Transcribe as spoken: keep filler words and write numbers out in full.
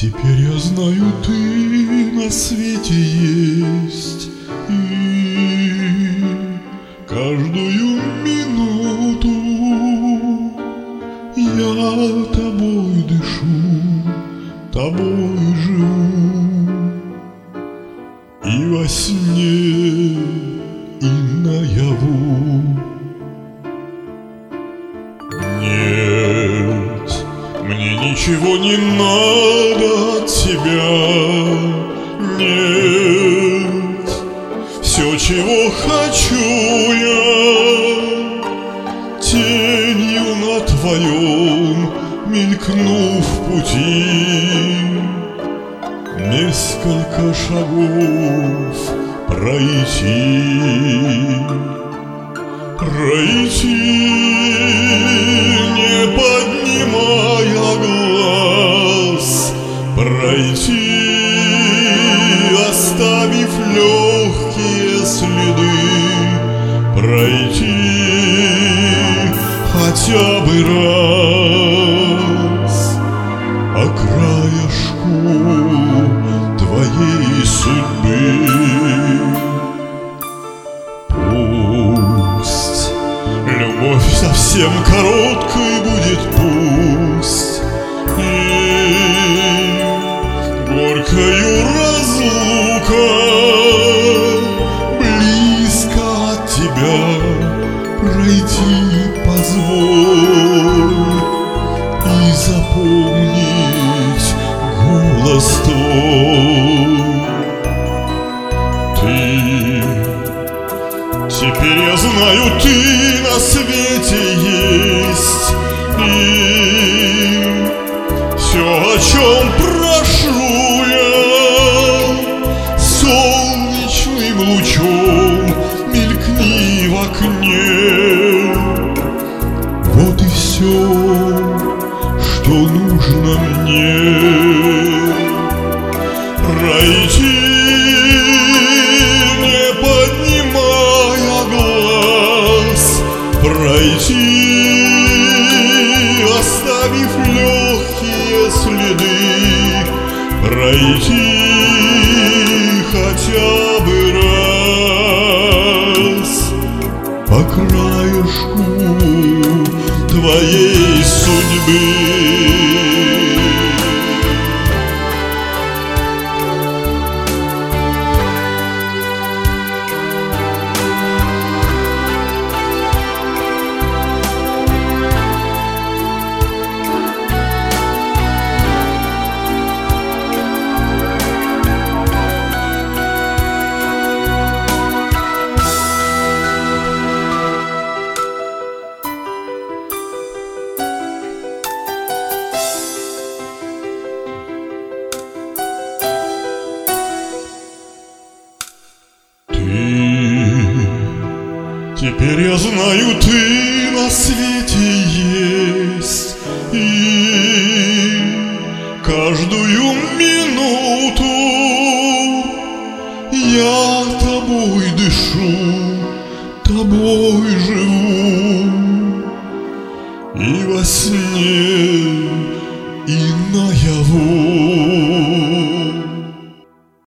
Теперь я знаю, ты на свете есть, и каждую минуту я тобой дышу, тобой живу, и во сне, и наяву. Нет, мне ничего не надо от тебя, нет, все, чего хочу я, тенью на твоем мелькнув пути, несколько шагов пройти, пройти, не поднимая глаз, пройти, оставив легкие следы, пройти хотя бы раз по краешку твоей судьбы. Пусть любовь совсем короткой будет, пусть и горькою разлука, близко от тебя пройти позволь и запомнить голос твой. Ты, теперь я знаю, ты на свете есть, и все, о чем прошу я, солнечным лучом мелькни в окне. Вот и все, что нужно мне. Пройти, не поднимая глаз, пройти, оставив легкие следы, пройти хотя бы раз по краешку твоей судьбы. Теперь я знаю, ты на свете есть, и каждую минуту я тобой дышу, тобой живу, и во сне, и наяву.